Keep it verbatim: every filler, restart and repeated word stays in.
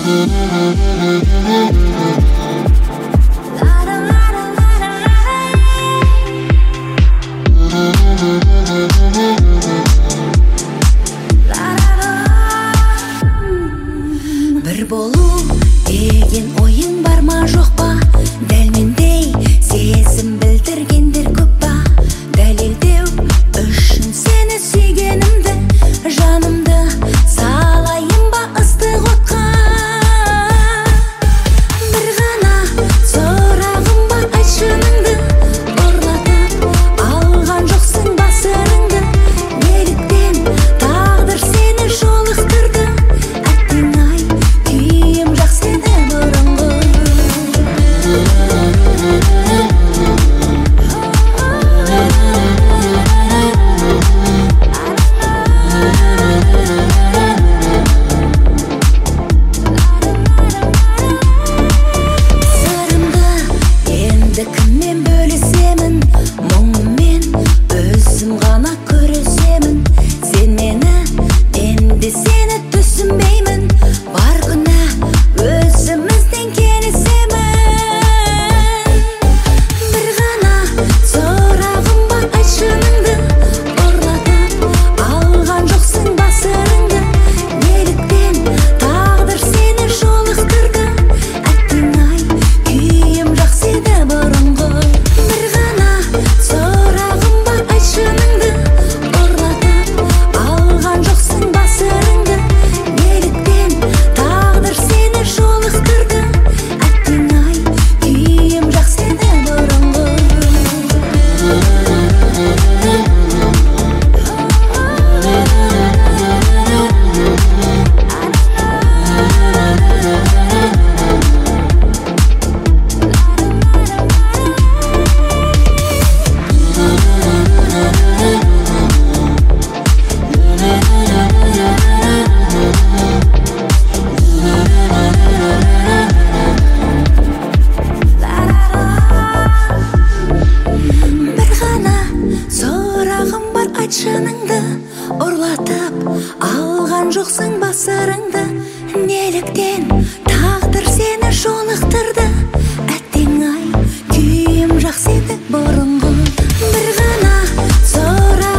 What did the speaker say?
Bir болу деген ойың бар ма жоқ па? Дәл мендей сезім білдіргендер көп па? Дәлелдеу үшін сені сүйгенімді, жанымды салайын ба ыстық отқа? Bir ғана сұрағым бар, айт шыныңды. Ұрлатып алған жоқсың ба сырыңды? Неліктен тағдыр сені жолықтырды? Әттең ай, күйім жақсы еді бұрынғы. Сырымды енді кіммен бөлісемін? Мұңыммен өзім ғана көрісемін. Сен мені, мен де сені түсінбеймін. Бар күнә өзімізден келісемін. Bir ғана сұрағым бар, айт шыныңды. Ұрлатып алған жоқсың ба сырыңды? Неліктен тағдыр сені жолықтырды? Әттең ай, күйім жақсы еді бұрынғы. Bir ғана сұрағым бар, айт шыныңды. Ұрлатып алған жоқсың ба сырыңды? Неліктен тағдыр сені жолықтырды? Әттең ай, күйім жақсы еді бұрынғы. Bir ғана сұрағым бар, айт шыныңды. Ұрлатып алған жоқсың ба сырыңды? Неліктен тағдыр сені жолықтырды? Әттең ай, күйім жақсы еді бұрынғы. Bir ғана сұрағым